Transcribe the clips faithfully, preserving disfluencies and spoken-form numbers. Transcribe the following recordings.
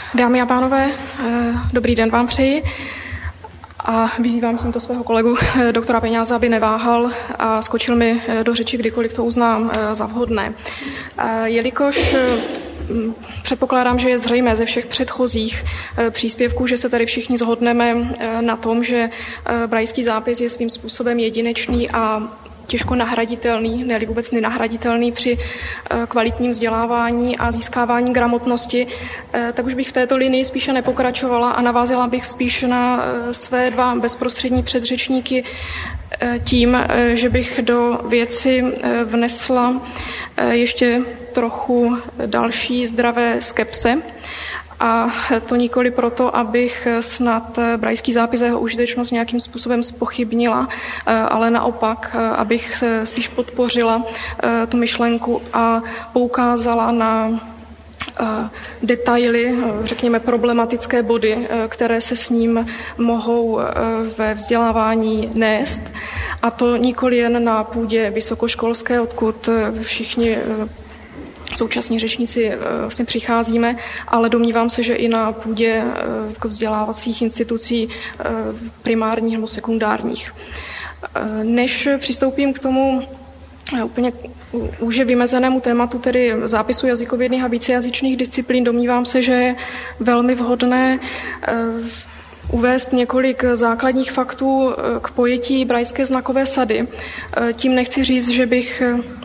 Dámy a pánové, dobrý den vám přeji a vyzývám tímto svého kolegu doktora Peňáze, aby neváhal a skočil mi do řeči, kdykoliv to uznám za vhodné. Jelikož předpokládám, že je zřejmé ze všech předchozích příspěvků, že se tady všichni shodneme na tom, že brailský zápis je svým způsobem jedinečný a těžko nahraditelný, ne-li vůbec nenahraditelný při kvalitním vzdělávání a získávání gramotnosti, tak už bych v této linii spíše nepokračovala a navázala bych spíš na své dva bezprostřední předřečníky tím, že bych do věci vnesla ještě trochu další zdravé skepse. A to nikoli proto, abych snad brailský zápis a jeho užitečnost nějakým způsobem zpochybnila, ale naopak, abych spíš podpořila tu myšlenku a poukázala na detaily, řekněme problematické body, které se s ním mohou ve vzdělávání nést. A to nikoli jen na půdě vysokoškolské, odkud všichni současní řečníci vlastně přicházíme, ale domnívám se, že i na půdě vzdělávacích institucí primárních nebo sekundárních. Než přistoupím k tomu úplně už vymezenému tématu, tedy zápisu jazykovědných a vícejazyčných disciplín, domnívám se, že je velmi vhodné uvést několik základních faktů k pojetí brailské znakové sady. Tím nechci říct, že bych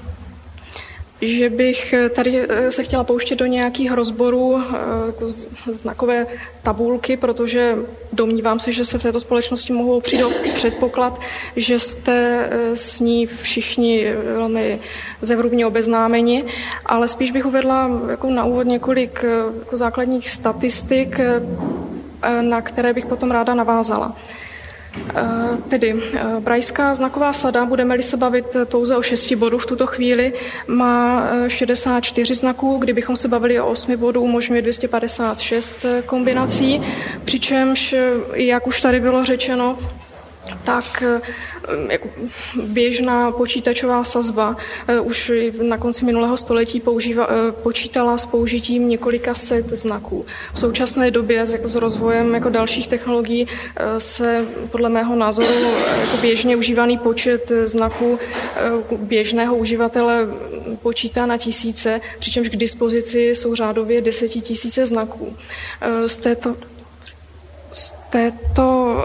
že bych tady se chtěla pouštět do nějakých rozborů jako znakové tabulky, protože domnívám se, že se v této společnosti mohou přijít o předpoklad, že jste s ní všichni velmi zevrubně obeznámeni, ale spíš bych uvedla jako na úvod několik jako základních statistik, na které bych potom ráda navázala. Tedy brailská znaková sada, budeme-li se bavit pouze o šesti bodů v tuto chvíli, má šedesát čtyři znaků, kdybychom se bavili o osmi bodů, umožňuje dvě stě padesát šest kombinací, přičemž, jak už tady bylo řečeno, tak jako běžná počítačová sazba už na konci minulého století používa, počítala s použitím několika set znaků. V současné době jako s rozvojem jako dalších technologií se podle mého názoru jako běžně užívaný počet znaků běžného uživatele počítá na tisíce, přičemž k dispozici jsou řádově desetitisíce znaků. Z této Z této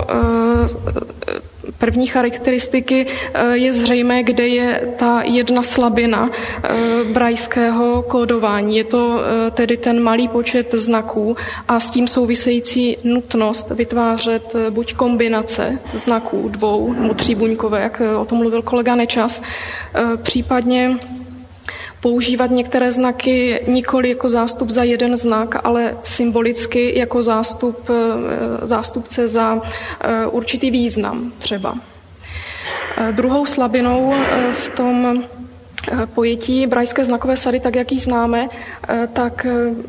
první charakteristiky je zřejmé, kde je ta jedna slabina brailského kódování. Je to tedy ten malý počet znaků a s tím související nutnost vytvářet buď kombinace znaků dvou nebo tříbuňkové, jak o tom mluvil kolega Nečas, případně používat některé znaky nikoli jako zástup za jeden znak, ale symbolicky jako zástup, zástupce za určitý význam třeba. Druhou slabinou v tom pojetí brailské znakové sady, tak jak ji známe, tak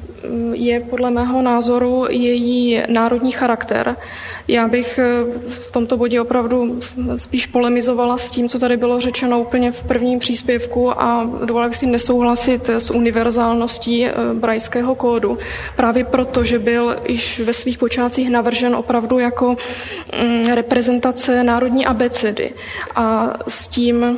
je podle mého názoru její národní charakter. Já bych v tomto bodě opravdu spíš polemizovala s tím, co tady bylo řečeno úplně v prvním příspěvku a dovolila bych si nesouhlasit s univerzálností brailského kódu. Právě proto, že byl již ve svých počátcích navržen opravdu jako reprezentace národní abecedy a s tím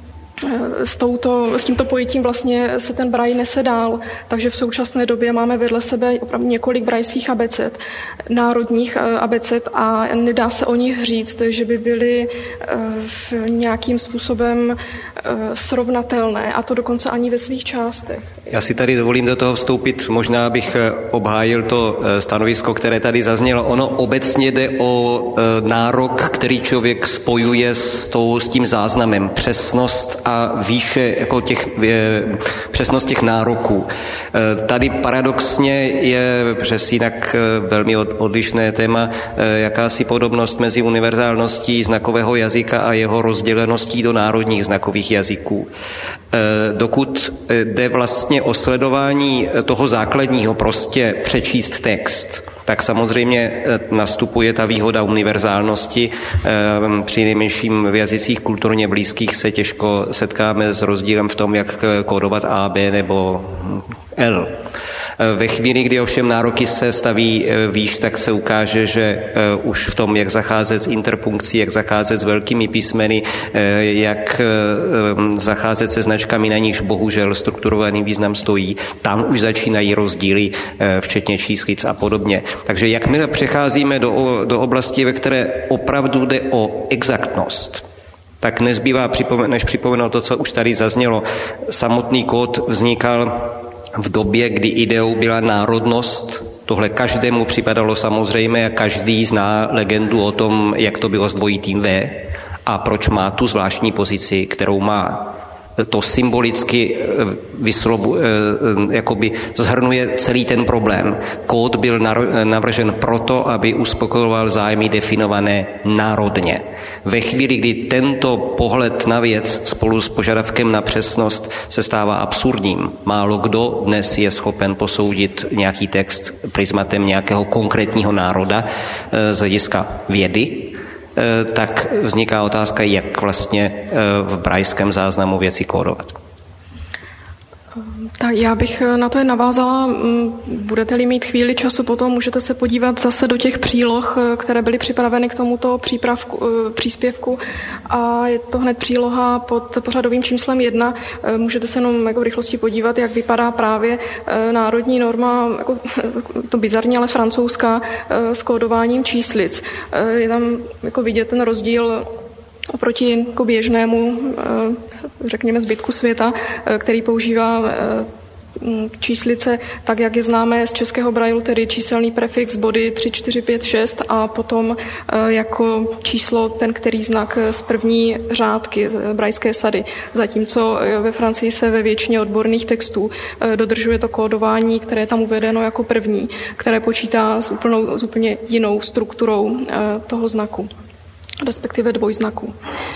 S, touto, s tímto pojetím vlastně se ten braille nese dál, takže v současné době máme vedle sebe opravdu několik brailských abeced, národních abeced a nedá se o nich říct, že by byly v nějakým způsobem srovnatelné, a to dokonce ani ve svých částech. Já si tady dovolím do toho vstoupit, možná bych obhájil to stanovisko, které tady zaznělo. Ono obecně jde o nárok, který člověk spojuje s, tou, s tím záznamem, přesnost a výše jako těch, přesnost těch nároků. Tady paradoxně je přes jinak velmi odlišné téma jakási podobnost mezi univerzálností znakového jazyka a jeho rozděleností do národních znakových jazyků. Dokud jde vlastně o sledování toho základního, prostě přečíst text, tak samozřejmě nastupuje ta výhoda univerzálnosti. Při nejmenším v jazycích kulturně blízkých se těžko setkáme s rozdílem v tom, jak kódovat A, B nebo L. Ve chvíli, kdy ovšem nároky se staví výš, tak se ukáže, že už v tom, jak zacházet s interpunkcí, jak zacházet s velkými písmeny, jak zacházet se značkami, na nichž bohužel strukturovaný význam stojí, tam už začínají rozdíly, včetně číslic a podobně. Takže jakmile přecházíme do, do oblasti, ve které opravdu jde o exaktnost, tak nezbývá než připomenout to, co už tady zaznělo. Samotný kód vznikal v době, kdy ideou byla národnost. Tohle každému připadalo samozřejmé a každý zná legendu o tom, jak to bylo s dvojitým V a proč má tu zvláštní pozici, kterou má. To symbolicky vyslovu, jakoby zhrnuje celý ten problém. Kód byl navržen proto, aby uspokojoval zájmy definované národně. Ve chvíli, kdy tento pohled na věc spolu s požadavkem na přesnost se stává absurdním, málo kdo dnes je schopen posoudit nějaký text prismatem nějakého konkrétního národa z hlediska vědy, tak vzniká otázka, jak vlastně v brajském záznamu věci kódovat. Tak já bych na to je navázala. Budete-li mít chvíli času potom, můžete se podívat zase do těch příloh, které byly připraveny k tomuto přípravku, příspěvku a je to hned příloha pod pořadovým číslem jedna. Můžete se jenom jako v rychlosti podívat, jak vypadá právě národní norma, jako to bizarní, ale francouzská, s kódováním číslic. Je tam jako vidět ten rozdíl oproti jako běžnému, řekněme, zbytku světa, který používá číslice tak, jak je známé z českého brailu, tedy číselný prefix body tři, čtyři, pět, šest a potom jako číslo ten, který znak z první řádky brajské sady. Zatímco ve Francii se ve většině odborných textů dodržuje to kódování, které je tam uvedeno jako první, které počítá s, úplnou, s úplně jinou strukturou toho znaku, respektive dvojznaku.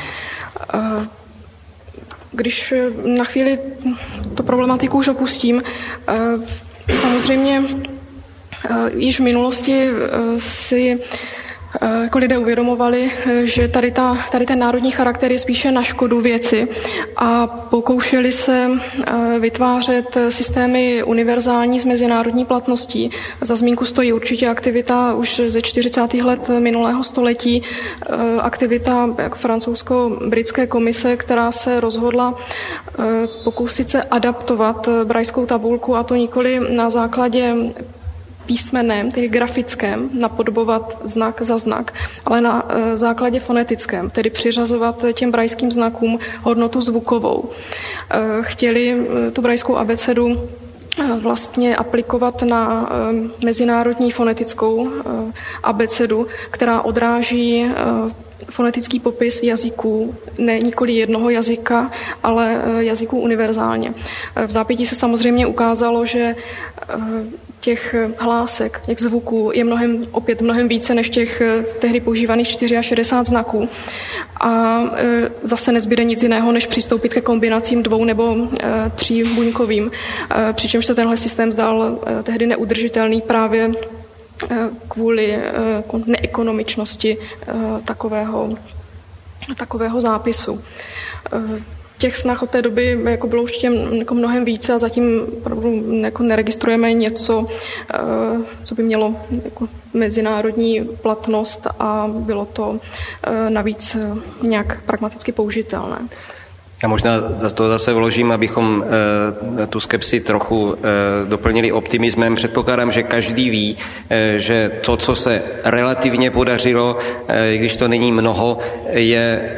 Když na chvíli tu problematiku už opustím, samozřejmě již v minulosti si jako lidé uvědomovali, že tady, ta, tady ten národní charakter je spíše na škodu věci a pokoušeli se vytvářet systémy univerzální s mezinárodní platností. Za zmínku stojí určitě aktivita už ze čtyřicátých let minulého století, aktivita jako francouzsko-britské komise, která se rozhodla pokusit se adaptovat brajskou tabulku, a to nikoli na základě písmenem, tedy grafickém, napodobovat znak za znak, ale na e, základě fonetickém, tedy přiřazovat těm brajským znakům hodnotu zvukovou. E, chtěli e, tu brajskou abecedu e, vlastně aplikovat na e, mezinárodní fonetickou e, abecedu, která odráží e, fonetický popis jazyků, ne nikoli jednoho jazyka, ale jazyků univerzálně. V zápětí se samozřejmě ukázalo, že těch hlásek, těch zvuků je mnohem, opět mnohem více než těch tehdy používaných šedesát čtyři znaků. A zase nezbyde nic jiného, než přistoupit ke kombinacím dvou nebo tří buňkovým. Přičemž se tenhle systém zdál tehdy neudržitelný právě kvůli neekonomičnosti takového, takového zápisu. Těch snah od té doby jako bylo určitě jako mnohem více a zatím jako neregistrujeme něco, co by mělo jako mezinárodní platnost a bylo to navíc nějak pragmaticky použitelné. Já možná za to zase vložím, abychom e, tu skepsi trochu e, doplnili optimismem. Předpokládám, že každý ví, e, že to, co se relativně podařilo, e, když to není mnoho, je e,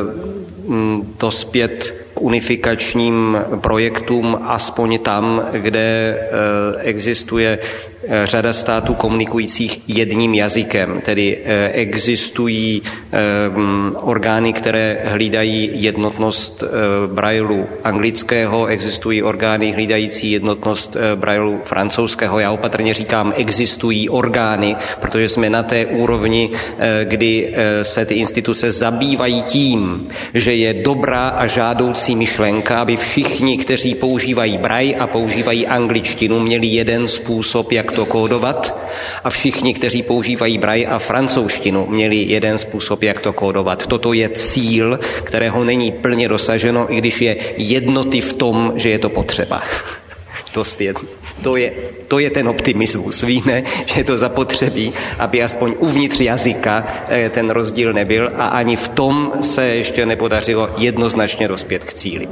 dospět k unifikačním projektům aspoň tam, kde existuje řada států komunikujících jedním jazykem, tedy existují orgány, které hlídají jednotnost brailu anglického, existují orgány hlídající jednotnost brailu francouzského. Já opatrně říkám, existují orgány, protože jsme na té úrovni, kdy se ty instituce zabývají tím, že je dobrá a žádoucí myšlenka, aby všichni, kteří používají braille a používají angličtinu, měli jeden způsob, jak to kódovat, a všichni, kteří používají braille a francouzštinu, měli jeden způsob, jak to kódovat. Toto je cíl, kterého není plně dosaženo, i když je jednoty v tom, že je to potřeba. Dost, jed, To je, to je ten optimismus. Víme, že je to zapotřebí, aby aspoň uvnitř jazyka ten rozdíl nebyl a ani v tom se ještě nepodařilo jednoznačně dospět k cíli.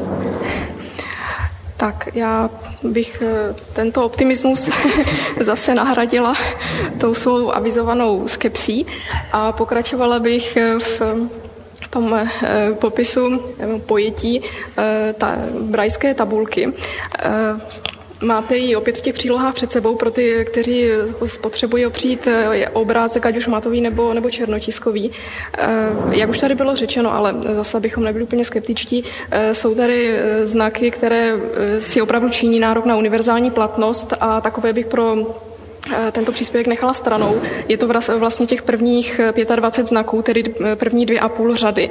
Tak já bych tento optimismus zase nahradila tou svou avizovanou skepsí a pokračovala bych v tom popisu pojetí ta, brajské tabulky. Máte ji opět v těch přílohách před sebou pro ty, kteří potřebují opřít obrázek, ať už matový nebo, nebo černotiskový. Jak už tady bylo řečeno, ale zase bychom nebyli úplně skeptičtí, jsou tady znaky, které si opravdu činí nárok na univerzální platnost a takové bych pro tento příspěvek nechala stranou. Je to vlastně těch prvních dvacet pět znaků, tedy první dvě a půl řady.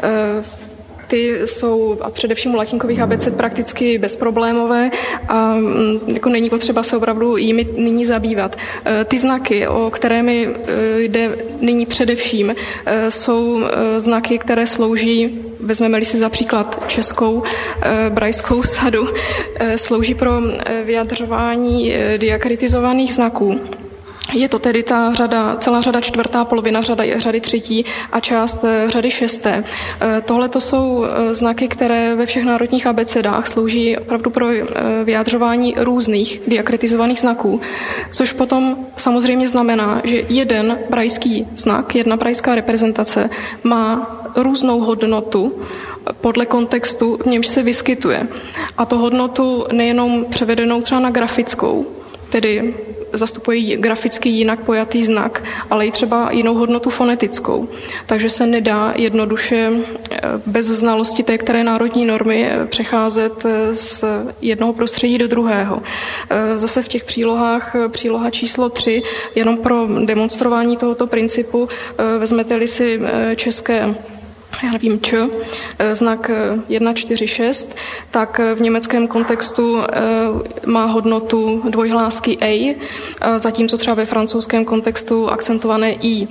Ty jsou a především u latinkových abeced prakticky bezproblémové a jako není potřeba se opravdu jimi nyní zabývat. Ty znaky, o které mi jde nyní především, jsou znaky, které slouží, vezmeme-li si za příklad českou brajskou sadu, slouží pro vyjadřování diakritizovaných znaků. Je to tedy ta řada, celá řada čtvrtá, polovina řada, řady třetí a část řady šesté. Tohle to jsou znaky, které ve všech národních abecedách slouží opravdu pro vyjadřování různých diakritizovaných znaků, což potom samozřejmě znamená, že jeden brajský znak, jedna brajská reprezentace má různou hodnotu podle kontextu, v němž se vyskytuje. A to hodnotu nejenom převedenou třeba na grafickou, tedy zastupují graficky jinak pojatý znak, ale i třeba jinou hodnotu fonetickou. Takže se nedá jednoduše bez znalosti té které národní normy přecházet z jednoho prostředí do druhého. Zase v těch přílohách, příloha číslo tři, jenom pro demonstrování tohoto principu, vezmete-li si české já nevím, č, znak jedna čtyři šest, tak v německém kontextu má hodnotu dvojhlásky a, zatímco třeba ve francouzském kontextu akcentované i.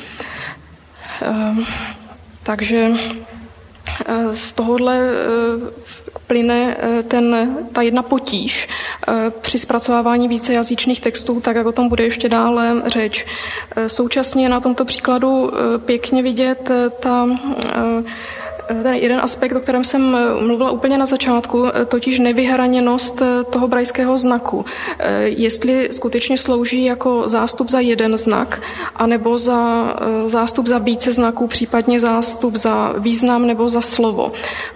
Takže z tohohle plyne ten, ta jedna potíž při zpracovávání vícejazyčných textů, tak jak o tom bude ještě dále řeč. Současně na tomto příkladu pěkně vidět ta, ten jeden aspekt, o kterém jsem mluvila úplně na začátku, totiž nevyhraněnost toho brajského znaku. Jestli skutečně slouží jako zástup za jeden znak, anebo za zástup za více znaků, případně zástup za význam nebo za slovo.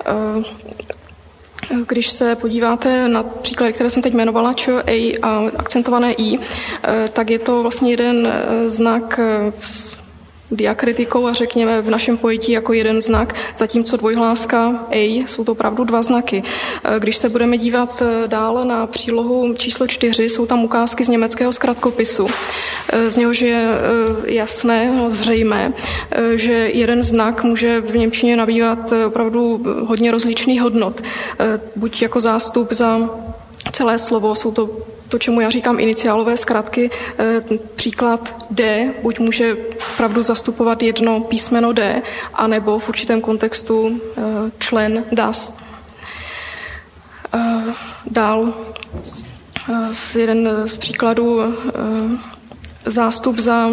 Když se podíváte na příklady, které jsem teď jmenovala, č, a a akcentované i, tak je to vlastně jeden znak s diakritikou a řekněme v našem pojetí jako jeden znak, zatímco dvojhláska a jsou to opravdu dva znaky. Když se budeme dívat dále na přílohu číslo čtyři, jsou tam ukázky z německého zkratkopisu. Z něhož je jasné, no zřejmé, že jeden znak může v němčině nabývat opravdu hodně rozličných hodnot. Buď jako zástup za celé slovo, jsou to to, čemu já říkám iniciálové zkratky, příklad D, buď může opravdu zastupovat jedno písmeno D, anebo v určitém kontextu člen das. Dál jeden z příkladů zástup za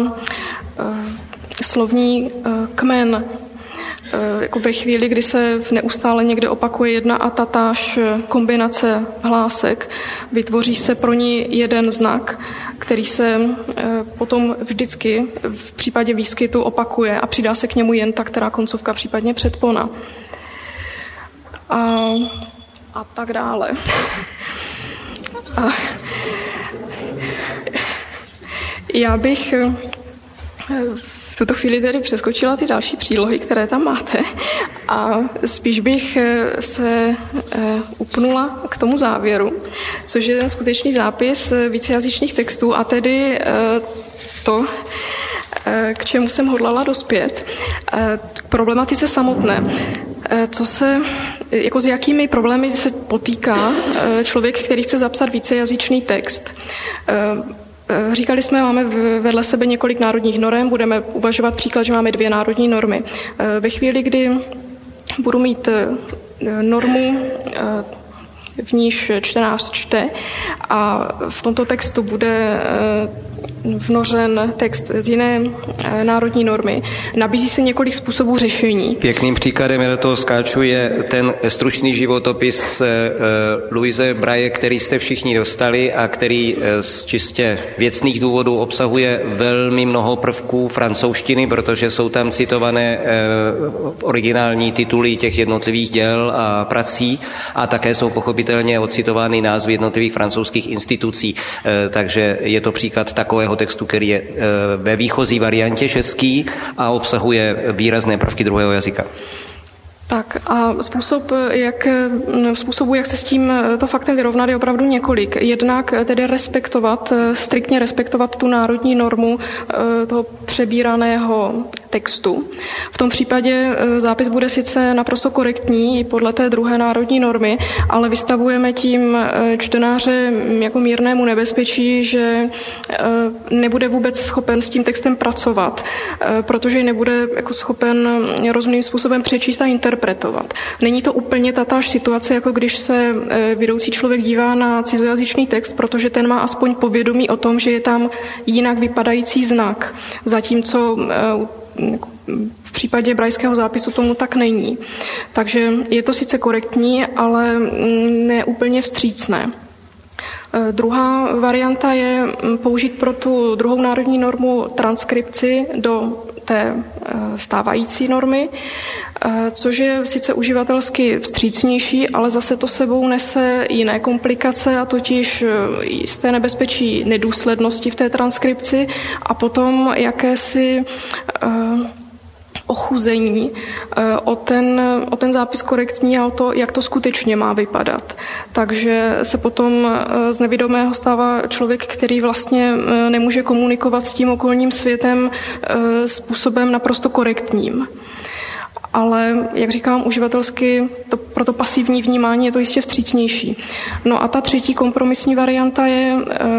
slovní kmen. Jako ve chvíli, kdy se neustále někde opakuje jedna a tatáž kombinace hlásek, vytvoří se pro ní jeden znak, který se potom vždycky v případě výskytu opakuje a přidá se k němu jen ta, která koncovka, případně předpona. A, a tak dále. A já bych v tuto chvíli tedy přeskočila ty další přílohy, které tam máte a spíš bych se upnula k tomu závěru, což je ten skutečný zápis vícejazyčných textů a tedy to, k čemu jsem hodlala dospět, k problematice samotné. Co se, jako s jakými problémy se potýká člověk, který chce zapsat vícejazyčný text. Říkali jsme, máme vedle sebe několik národních norem, budeme uvažovat příklad, že máme dvě národní normy. Ve chvíli, kdy budu mít normu v níž čtenář čte a v tomto textu bude vnořen text z jiné národní normy. Nabízí se několik způsobů řešení. Pěkným příkladem, já do toho skáču, je ten stručný životopis Louise Braille, který jste všichni dostali a který z čistě věcných důvodů obsahuje velmi mnoho prvků francouzštiny, protože jsou tam citované originální tituly těch jednotlivých děl a prací a také jsou pochopitelně ocitovány názvy jednotlivých francouzských institucí. Takže je to příklad takového textu, který je ve výchozí variantě český a obsahuje výrazné prvky druhého jazyka. Tak a způsob, jak, způsobu, jak se s tímto faktem vyrovnat, je opravdu několik. Jednak tedy respektovat, striktně respektovat tu národní normu toho přebíraného textu. V tom případě zápis bude sice naprosto korektní i podle té druhé národní normy, ale vystavujeme tím čtenáře jako mírnému nebezpečí, že nebude vůbec schopen s tím textem pracovat, protože nebude jako schopen rozumným způsobem přečíst a interpretovat. Není to úplně tatáž situace, jako když se vědoucí člověk dívá na cizojazyčný text, protože ten má aspoň povědomí o tom, že je tam jinak vypadající znak, zatímco v případě brajského zápisu tomu tak není. Takže je to sice korektní, ale ne úplně vstřícné. Druhá varianta je použít pro tu druhou národní normu transkripci do té stávající normy, což je sice uživatelsky vstřícnější, ale zase to sebou nese jiné komplikace, a totiž jisté nebezpečí nedůslednosti v té transkripci a potom jakési ochuzení o ten, o ten zápis korektní a o to, jak to skutečně má vypadat. Takže se potom z nevědomého stává člověk, který vlastně nemůže komunikovat s tím okolním světem způsobem naprosto korektním. Ale, jak říkám, uživatelsky to, pro to pasivní vnímání je to jistě vstřícnější. No a ta třetí kompromisní varianta je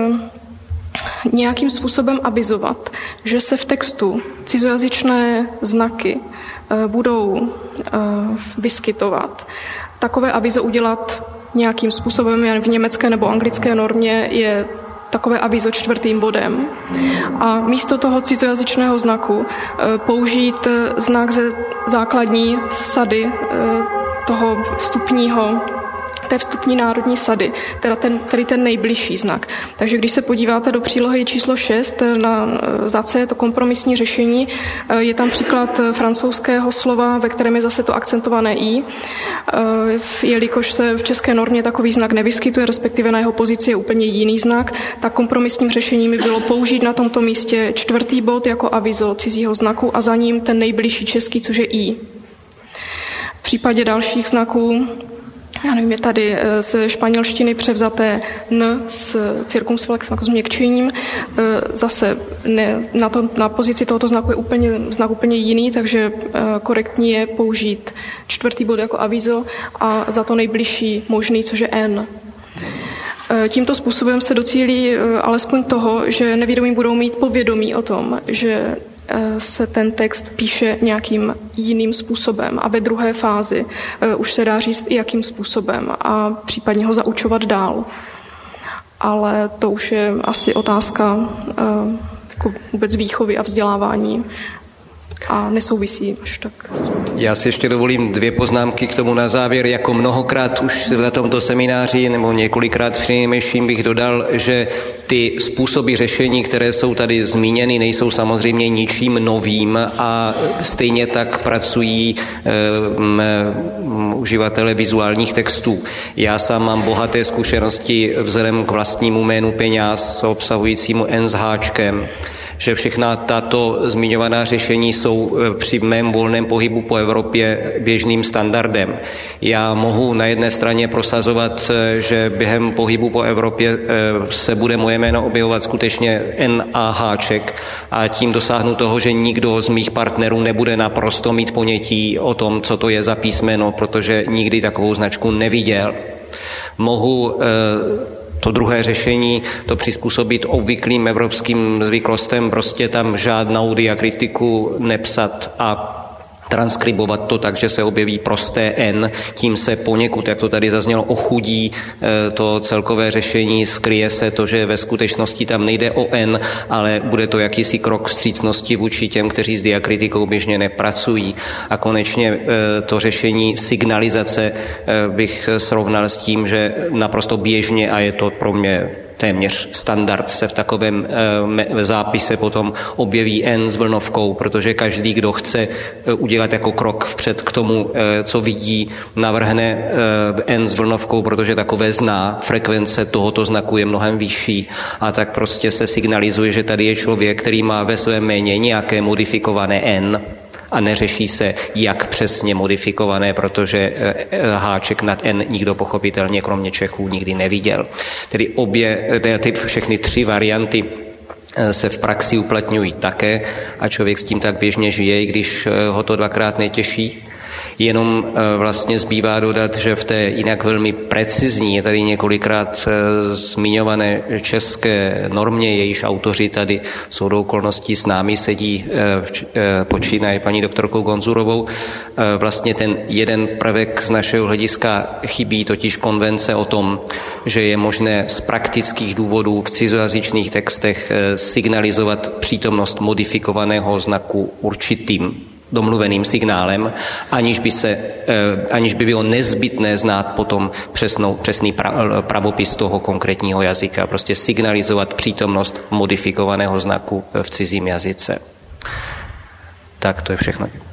nějakým způsobem avizovat, že se v textu cizojazyčné znaky budou vyskytovat. Takové avizo udělat nějakým způsobem, jen v německé nebo anglické normě je takové avizo čtvrtým bodem. A místo toho cizojazyčného znaku použít znak ze základní sady toho vstupního té vstupní národní sady, teda ten, tedy ten nejbližší znak. Takže když se podíváte do přílohy číslo šest na za C, to kompromisní řešení, je tam příklad francouzského slova, ve kterém je zase to akcentované i, jelikož se v české normě takový znak nevyskytuje, respektive na jeho pozici je úplně jiný znak, tak kompromisním řešením by bylo použít na tomto místě čtvrtý bod jako avizo cizího znaku a za ním ten nejbližší český, což je i. V případě dalších znaků, já nevím, je tady z španělštiny převzaté n s cirkumflexem, jako změkčením. Zase ne, na, to, na pozici tohoto znaku je úplně, znak úplně jiný, takže korektní je použít čtvrtý bod jako avizo a za to nejbližší možný, což je n. Tímto způsobem se docílí alespoň toho, že nevědomí budou mít povědomí o tom, že se ten text píše nějakým jiným způsobem a ve druhé fázi už se dá říct, jakým způsobem a případně ho zaučovat dál. Ale to už je asi otázka jako vůbec výchovy a vzdělávání a nesouvisí až tak s tím. Já si ještě dovolím dvě poznámky k tomu na závěr. Jako mnohokrát už na tomto semináři nebo několikrát přinejmenším bych dodal, že ty způsoby řešení, které jsou tady zmíněny, nejsou samozřejmě ničím novým a stejně tak pracují um, uživatelé vizuálních textů. Já sám mám bohaté zkušenosti vzhledem k vlastnímu jménu Peňáz obsahujícímu N s háčkem, že všechna tato zmiňovaná řešení jsou při mém volném pohybu po Evropě běžným standardem. Já mohu na jedné straně prosazovat, že během pohybu po Evropě se bude moje jméno objevovat skutečně N a háček a tím dosáhnu toho, že nikdo z mých partnerů nebude naprosto mít ponětí o tom, co to je za písmeno, protože nikdy takovou značku neviděl. Mohu to druhé řešení, to přizpůsobit obvyklým evropským zvyklostem, prostě tam žádnou diakritiku nepsat a transkribovat to tak, že se objeví prosté N, tím se poněkud, jak to tady zaznělo, ochudí to celkové řešení, skryje se to, že ve skutečnosti tam nejde o N, ale bude to jakýsi krok vstřícnosti vůči těm, kteří s diakritikou běžně nepracují. A konečně to řešení signalizace bych srovnal s tím, že naprosto běžně, a je to pro mě téměř standard, se v takovém e, zápise potom objeví N s vlnovkou, protože každý, kdo chce udělat jako krok vpřed k tomu, e, co vidí, navrhne e, N s vlnovkou, protože takové zná, frekvence tohoto znaku je mnohem vyšší a tak prostě se signalizuje, že tady je člověk, který má ve svém jméně nějaké modifikované N, a neřeší se, jak přesně modifikované, protože háček nad N nikdo pochopitelně kromě Čechů nikdy neviděl. Tedy obě, ty všechny tři varianty se v praxi uplatňují také a člověk s tím tak běžně žije, i když ho to dvakrát netěší. Jenom vlastně zbývá dodat, že v té jinak velmi precizní, je tady několikrát zmiňované české normě, jejíž autoři tady shodou okolností s námi sedí, počínaje paní doktorkou Gonzurovou, vlastně ten jeden prvek z našeho hlediska chybí, totiž konvence o tom, že je možné z praktických důvodů v cizojazyčných textech signalizovat přítomnost modifikovaného znaku určitým domluveným signálem, aniž by, se, aniž by bylo nezbytné znát potom přesnou, přesný pravopis toho konkrétního jazyka. Prostě signalizovat přítomnost modifikovaného znaku v cizím jazyce. Tak to je všechno.